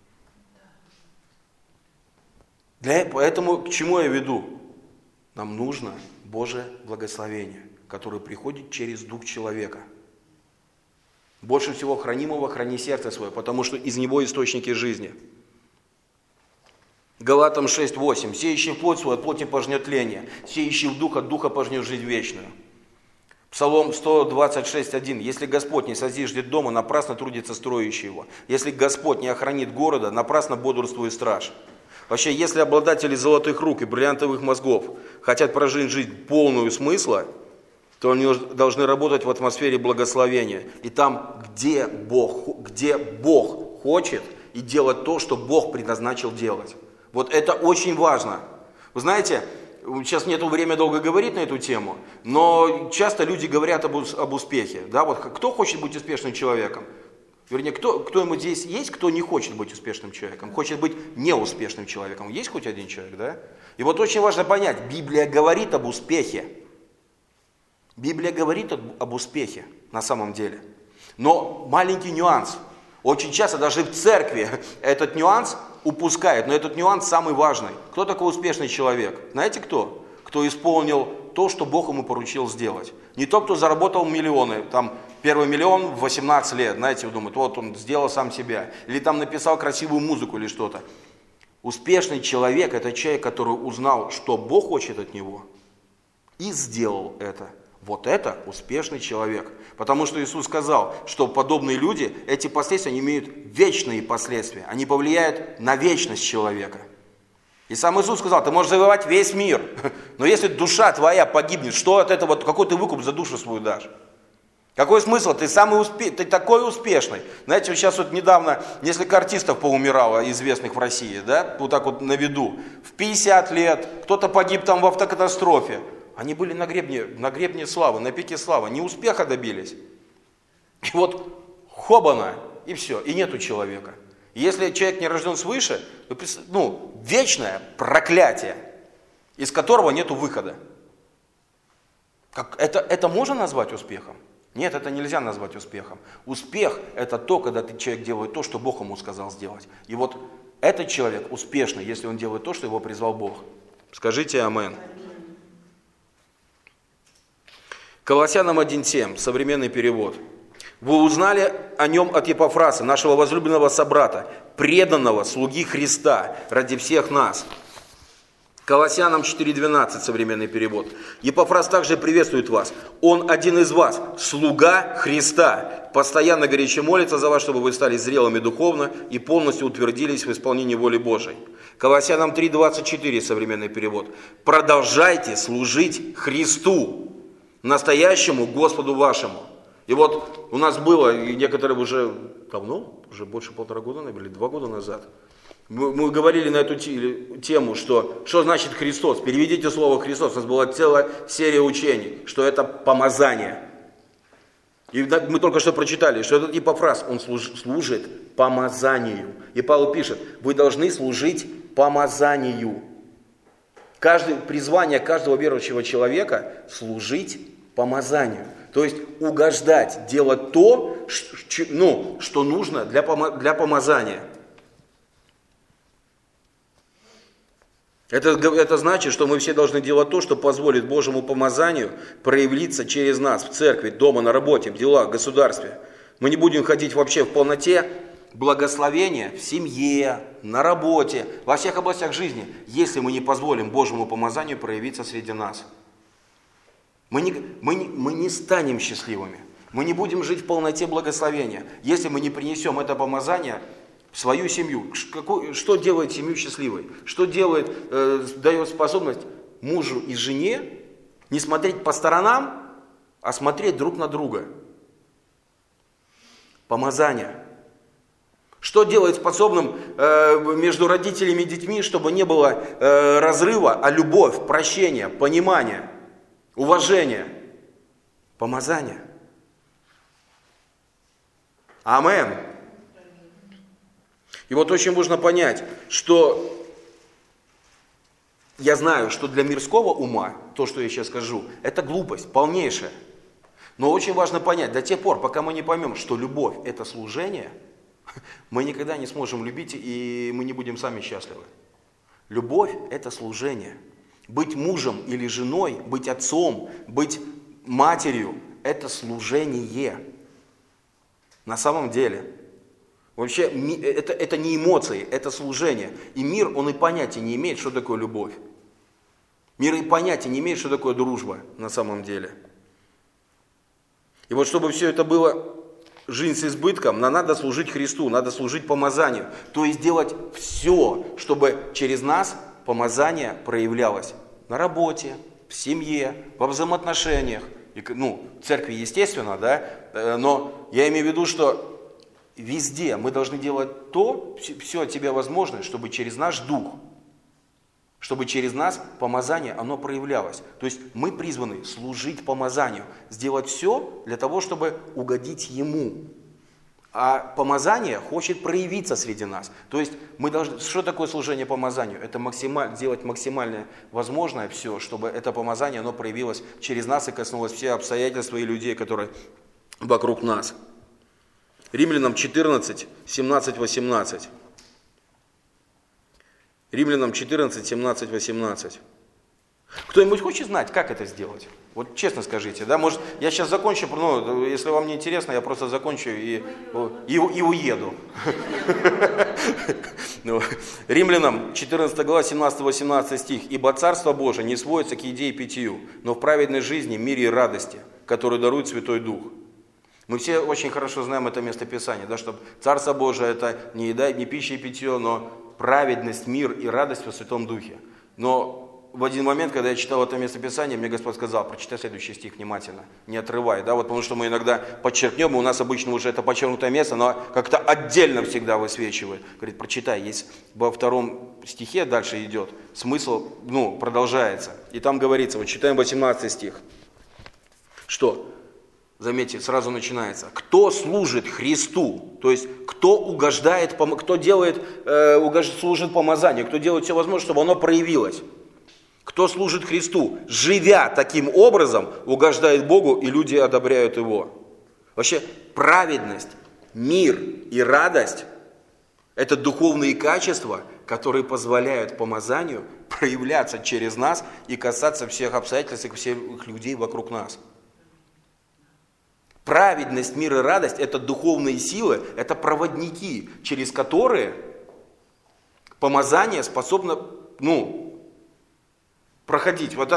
Поэтому к чему я веду? Нам нужно Божье благословение, которое приходит через дух человека. Больше всего хранимого храни сердце свое, потому что из него источники жизни. Галатам 6:8. Сеющий в плоть свою, от плоти пожнет тление. Сеющий в дух, от духа пожнет жизнь вечную. Псалом 126:1. Если Господь не созиждет дома, напрасно трудится строящий его. Если Господь не охранит города, напрасно бодрствует страж. Вообще, если обладатели золотых рук и бриллиантовых мозгов хотят прожить жизнь полную смысла, то они должны работать в атмосфере благословения. И там, где Бог хочет, и делать то, что Бог предназначил делать. Вот это очень важно. Вы знаете, сейчас нету времени долго говорить на эту тему, но часто люди говорят об успехе. Да? Вот кто хочет быть успешным человеком? Вернее, кто ему здесь есть, кто не хочет быть успешным человеком, хочет быть неуспешным человеком. Есть хоть один человек, да? И вот очень важно понять, Библия говорит об успехе. Библия говорит об успехе на самом деле. Но маленький нюанс. Очень часто даже в церкви этот нюанс упускают. Но этот нюанс самый важный. Кто такой успешный человек? Знаете кто? Кто исполнил то, что Бог ему поручил сделать. Не тот, кто заработал миллионы. Там первый миллион в 18 лет. Знаете, вы думаете, вот он сделал сам себя. Или там написал красивую музыку или что-то. Успешный человек – это человек, который узнал, что Бог хочет от него. И сделал это. Вот это успешный человек. Потому что Иисус сказал, что подобные люди, эти последствия, они имеют вечные последствия. Они повлияют на вечность человека. И сам Иисус сказал, ты можешь завоевать весь мир, но если душа твоя погибнет, что от этого, какой ты выкуп за душу свою дашь? Какой смысл? Ты такой успешный. Знаете, сейчас вот недавно несколько артистов поумирало, известных в России, да, вот так вот на виду. В 50 лет, кто-то погиб там в автокатастрофе. Они были на гребне славы, на пике славы, не успеха добились. И вот хобана, и все, и нету человека. И если человек не рожден свыше, то вечное проклятие, из которого нету выхода. Это можно назвать успехом? Нет, это нельзя назвать успехом. Успех – это то, когда человек делает то, что Бог ему сказал сделать. И вот этот человек успешный, если он делает то, что его призвал Бог. Скажите амин. Колоссянам 1:7, современный перевод. Вы узнали о нем от Епафраса, нашего возлюбленного собрата, преданного слуги Христа ради всех нас. Колоссянам 4:12, современный перевод. Епафрас также приветствует вас. Он один из вас, слуга Христа. Постоянно горячо молится за вас, чтобы вы стали зрелыми духовно и полностью утвердились в исполнении воли Божией. Колоссянам 3:24, современный перевод. Продолжайте служить Христу, настоящему Господу вашему. И вот у нас было, и некоторые уже давно, уже больше 1,5 года, наверное, или 2 года назад, мы говорили на эту тему, что значит Христос. Переведите слово Христос. У нас была целая серия учений, что это помазание. И мы только что прочитали, что этот Епафрас, он служит помазанию. И Павел пишет, вы должны служить помазанию. Призвание каждого верующего человека служить помазанию. То есть угождать, делать то, что нужно для помазания. Это значит, что мы все должны делать то, что позволит Божьему помазанию проявиться через нас в церкви, дома, на работе, в делах, в государстве. Мы не будем ходить вообще в полноте благословения в семье, на работе, во всех областях жизни, если мы не позволим Божьему помазанию проявиться среди нас. Мы не станем счастливыми. Мы не будем жить в полноте благословения, если мы не принесем это помазание в свою семью. Что делает семью счастливой? Что дает способность мужу и жене не смотреть по сторонам, а смотреть друг на друга? Помазание. Что делает способным между родителями и детьми, чтобы не было разрыва, а любовь, прощение, понимание, уважение? Помазание. Амин. И вот очень важно понять, что я знаю, что для мирского ума, то, что я сейчас скажу, это глупость полнейшая. Но очень важно понять, до тех пор, пока мы не поймем, что любовь – это служение, мы никогда не сможем любить, и мы не будем сами счастливы. Любовь – это служение. Быть мужем или женой, быть отцом, быть матерью – это служение. На самом деле. Вообще, это не эмоции, это служение. И мир, он и понятия не имеет, что такое любовь. Мир и понятия не имеет, что такое дружба на самом деле. И вот чтобы все это было жизнь с избытком, нам надо служить Христу, надо служить помазанию. То есть делать все, чтобы через нас помазание проявлялось на работе, в семье, во взаимоотношениях. В церкви, естественно, да, но я имею в виду, что везде мы должны делать все от себя возможное, чтобы через наш дух, чтобы через нас помазание, оно проявлялось. То есть мы призваны служить помазанию, сделать все для того, чтобы угодить Ему. А помазание хочет проявиться среди нас. То есть мы должны, что такое служение помазанию? Это делать максимально возможное все, чтобы это помазание, оно проявилось через нас и коснулось все обстоятельства и людей, которые вокруг нас. Римлянам 14, 17, 18. Римлянам 14, 17, 18. Кто-нибудь хочет знать, как это сделать? Вот честно скажите, да? Может, я сейчас закончу, если вам не интересно, я просто закончу и уеду. Римлянам 14 глава, 17-18 стих. «Ибо Царство Божие не сводится к еде и питью, но в праведной жизни, мире и радости, которую дарует Святой Дух». Мы все очень хорошо знаем это местописание, да, что Царство Божие это не еда, не пища и питье, но праведность, мир и радость во Святом Духе. Но в один момент, когда я читал это местописание, мне Господь сказал, прочитай следующий стих внимательно, не отрывай, да, вот потому что мы иногда подчеркнем, и у нас обычно уже это подчеркнутое место, но как-то отдельно всегда высвечивает. Говорит, прочитай, есть во 2 стихе дальше идет, смысл, продолжается. И там говорится, вот читаем 18 стих, что? Заметьте, сразу начинается. Кто служит Христу, то есть кто угождает, кто служит помазанию, кто делает все возможное, чтобы оно проявилось. Кто служит Христу, живя таким образом, угождает Богу, и люди одобряют Его. Вообще праведность, мир и радость – это духовные качества, которые позволяют помазанию проявляться через нас и касаться всех обстоятельств и всех людей вокруг нас. Праведность, мир и радость – это духовные силы, это проводники, через которые помазание способно, проходить. Вот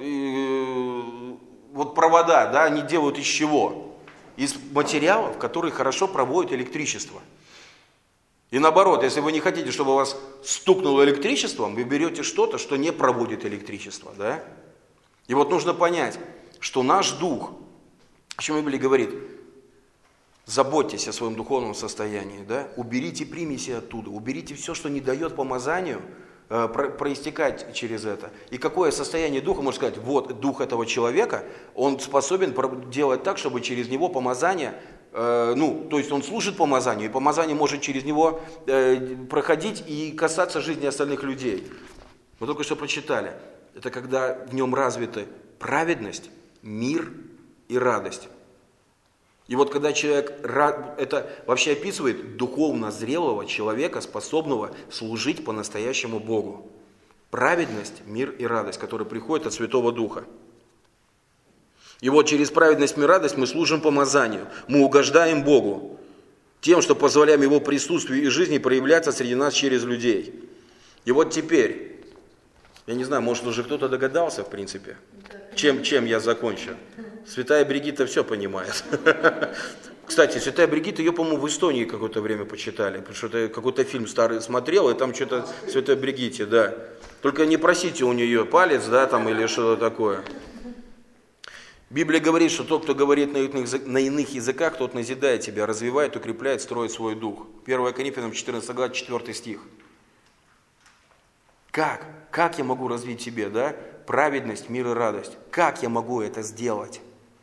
провода, да, они делают из чего? Из материалов, которые хорошо проводят электричество. И наоборот, если вы не хотите, чтобы вас стукнуло электричеством, вы берете что-то, что не проводит электричество. Да? И вот нужно понять, что наш дух, о чем Библия говорит, заботьтесь о своем духовном состоянии, да? Уберите примеси оттуда, уберите все, что не дает помазанию проистекать через это. И какое состояние духа, можно сказать, вот дух этого человека, он способен делать так, чтобы через него помазание, то есть он служит помазанию, и помазание может через него проходить и касаться жизни остальных людей. Мы только что прочитали, это когда в нем развиты праведность, мир и радость. И вот когда человек, это вообще описывает духовно зрелого человека, способного служить по-настоящему Богу. Праведность, мир и радость, которые приходят от Святого Духа. И вот через праведность, мир и радость мы служим помазанию, мы угождаем Богу, тем, что позволяем Его присутствию и жизни проявляться среди нас через людей. И вот теперь, я не знаю, может уже кто-то догадался в принципе, чем я закончу. Святая Бригитта все понимает. Кстати, Святая Бригитта, ее, по-моему, в Эстонии какое-то время почитали, потому что это какой-то фильм старый смотрел, и там что-то Святой Бригитте, да. Только не просите у нее палец, да, там или что-то такое. Библия говорит, что тот, кто говорит на иных языках, тот назидает тебя, развивает, укрепляет, строит свой дух. 1 Коринфянам 14 глава, 4 стих. Как? Как я могу развить в себе, да? Праведность, мир и радость. Как я могу это сделать?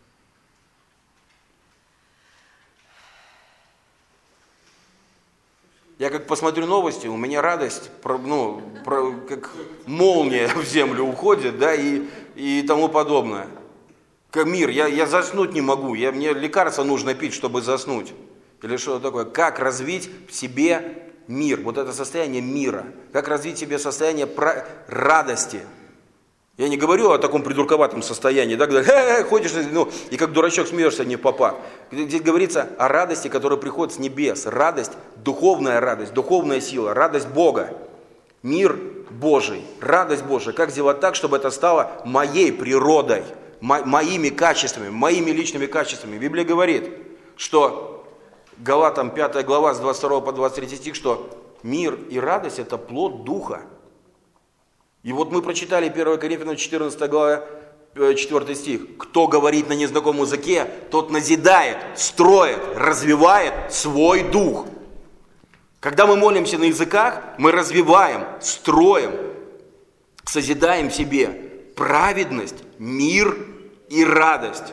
Я как посмотрю новости, у меня радость, как молния в землю уходит, да, и тому подобное. Как мир, я заснуть не могу, мне лекарство нужно пить, чтобы заснуть. Или что-то такое. Как развить в себе мир, вот это состояние мира. Как развить в себе состояние радости. Я не говорю о таком придурковатом состоянии, да, когда ходишь, и как дурачок смеешься не в попад. Здесь говорится о радости, которая приходит с небес. Радость, духовная сила, радость Бога. Мир Божий, радость Божия. Как сделать так, чтобы это стало моей природой, моими качествами, моими личными качествами. Библия говорит, что Галатам 5 глава с 22 по 23 стих, что мир и радость – это плод Духа. И вот мы прочитали 1 Коринфянам 14 глава 4 стих. Кто говорит на незнакомом языке, тот назидает, строит, развивает свой дух. Когда мы молимся на языках, мы развиваем, строим, созидаем в себе праведность, мир и радость.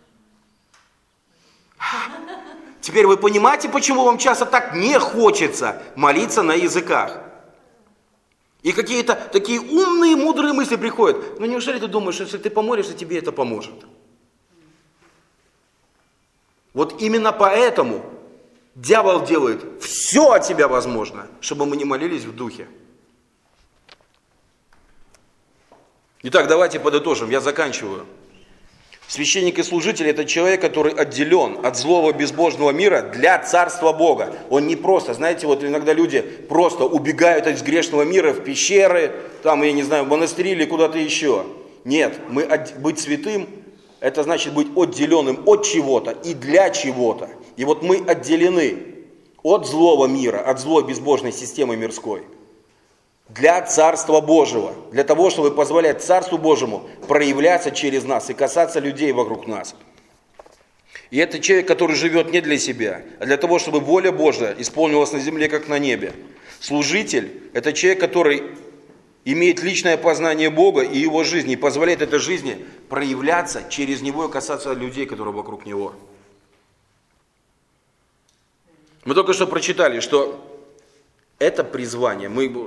Теперь вы понимаете, почему вам часто так не хочется молиться на языках? И какие-то такие умные, мудрые мысли приходят. Ну неужели ты думаешь, что если ты помолишься, тебе это поможет? Вот именно поэтому дьявол делает все от себя возможное, чтобы мы не молились в духе. Итак, давайте подытожим, я заканчиваю. Священник и служитель – это человек, который отделен от злого безбожного мира для Царства Бога. Он не просто, знаете, вот иногда люди просто убегают из грешного мира в пещеры, там, я не знаю, в монастыри или куда-то еще. Нет, быть святым – это значит быть отделенным от чего-то и для чего-то. И вот мы отделены от злого мира, от злой безбожной системы мирской. Для Царства Божьего, для того, чтобы позволять Царству Божьему проявляться через нас и касаться людей вокруг нас. И это человек, который живет не для себя, а для того, чтобы воля Божья исполнилась на земле, как на небе. Служитель – это человек, который имеет личное познание Бога и Его жизни, и позволяет этой жизни проявляться через него и касаться людей, которые вокруг него. Мы только что прочитали, что это призвание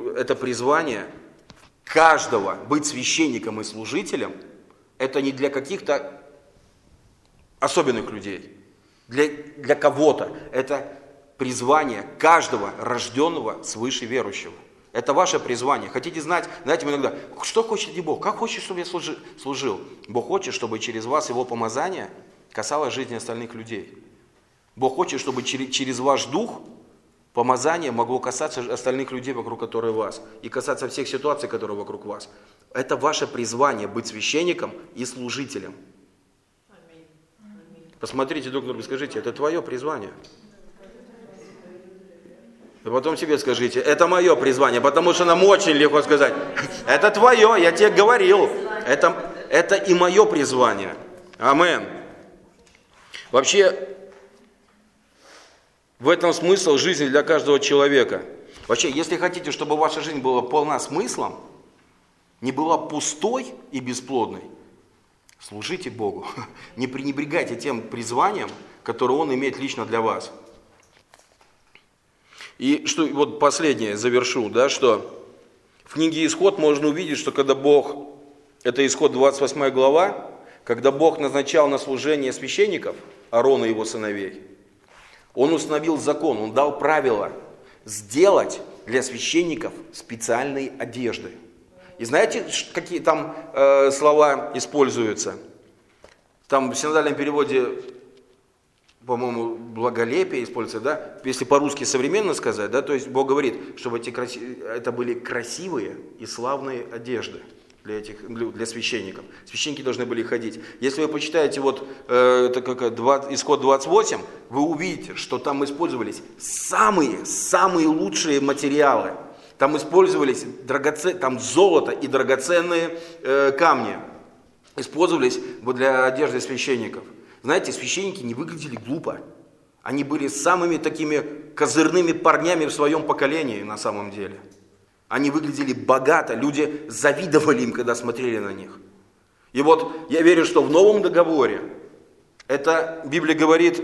каждого быть священником и служителем, это не для каких-то особенных людей. Для кого-то это призвание каждого рожденного свыше верующего. Это ваше призвание. Хотите знать, знаете, мы иногда, что хочет Бог? Как хочет, чтобы я служил? Бог хочет, чтобы через вас Его помазание касалось жизни остальных людей. Бог хочет, чтобы через ваш дух помазание могло касаться остальных людей, вокруг которых вас. И касаться всех ситуаций, которые вокруг вас. Это ваше призвание быть священником и служителем. Посмотрите друг на друга и скажите, это твое призвание. И потом себе скажите, это мое призвание, потому что нам очень легко сказать, это твое, я тебе говорил, это и мое призвание. Амин. Вообще, в этом смысл жизни для каждого человека. Вообще, если хотите, чтобы ваша жизнь была полна смыслом, не была пустой и бесплодной, служите Богу. Не пренебрегайте тем призванием, которое Он имеет лично для вас. И что, вот последнее завершу, да, что в книге Исход можно увидеть, что когда Бог, это Исход 28 глава, когда Бог назначал на служение священников, Аарона и его сыновей, Он установил закон, Он дал правила сделать для священников специальные одежды. И знаете, какие там слова используются? Там в синодальном переводе, по-моему, благолепие используется, да? Если по-русски современно сказать, да, то есть Бог говорит, чтобы это были красивые и славные одежды для священников. Священники должны были ходить. Если вы почитаете вот Исход 28, вы увидите, что там использовались самые лучшие материалы. Там использовались там золото и драгоценные камни. Использовались для одежды священников. Знаете, священники не выглядели глупо. Они были самыми такими козырными парнями в своем поколении на самом деле. Они выглядели богато, люди завидовали им, когда смотрели на них. И вот я верю, что в Новом договоре, это Библия говорит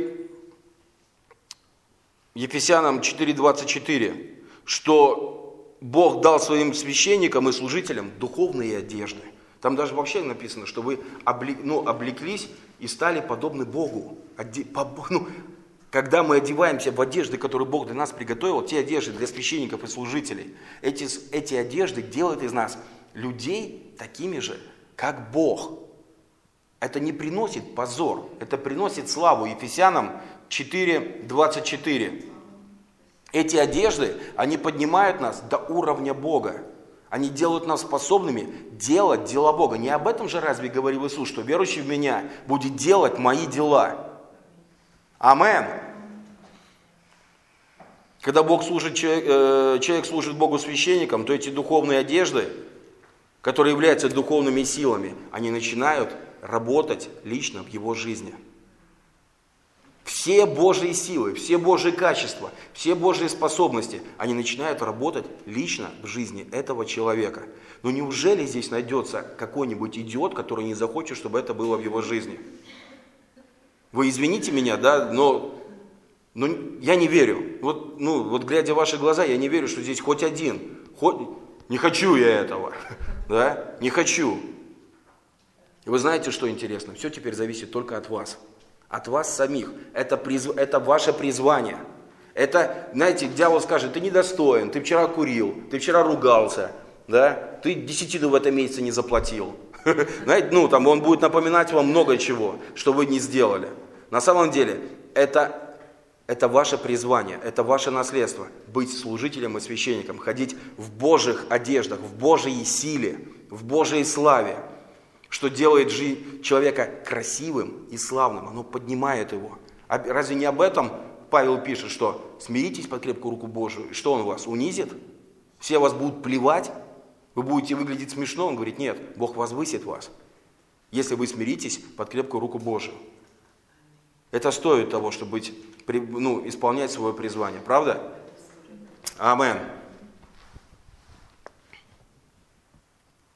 Ефесянам 4:24, что Бог дал своим священникам и служителям духовные одежды. Там даже вообще написано, что вы облеклись и стали подобны Богу. Когда мы одеваемся в одежды, которые Бог для нас приготовил, те одежды для священников и служителей, эти одежды делают из нас людей такими же, как Бог. Это не приносит позор, это приносит славу. Ефесянам 4:24. Эти одежды, они поднимают нас до уровня Бога. Они делают нас способными делать дела Бога. Не об этом же разве говорил Иисус, что верующий в Меня будет делать мои дела. Амен. Когда человек служит Богу священником, то эти духовные одежды, которые являются духовными силами, они начинают работать лично в его жизни. Все Божьи силы, все Божьи качества, все Божьи способности, они начинают работать лично в жизни этого человека. Но неужели здесь найдется какой-нибудь идиот, который не захочет, чтобы это было в его жизни? Вы извините меня, да, но я не верю. Вот глядя в ваши глаза, я не верю, что здесь хоть один. Не хочу я этого. Да? Не хочу. И вы знаете, что интересно? Все теперь зависит только от вас. От вас самих. Это ваше призвание. Это, знаете, дьявол скажет, ты недостоин, ты вчера курил, ты вчера ругался, да? Ты десятину в этом месяце не заплатил. Знаете, он будет напоминать вам много чего, что вы не сделали. На самом деле, это ваше призвание, это ваше наследство. Быть служителем и священником, ходить в Божьих одеждах, в Божьей силе, в Божьей славе. Что делает жизнь человека красивым и славным, оно поднимает его. А разве не об этом Павел пишет, что смиритесь под крепкую руку Божию, и что он вас унизит? Все вас будут плевать, вы будете выглядеть смешно, он говорит, нет, Бог возвысит вас, если вы смиритесь под крепкую руку Божию. Это стоит того, чтобы исполнять свое призвание, правда? Амин.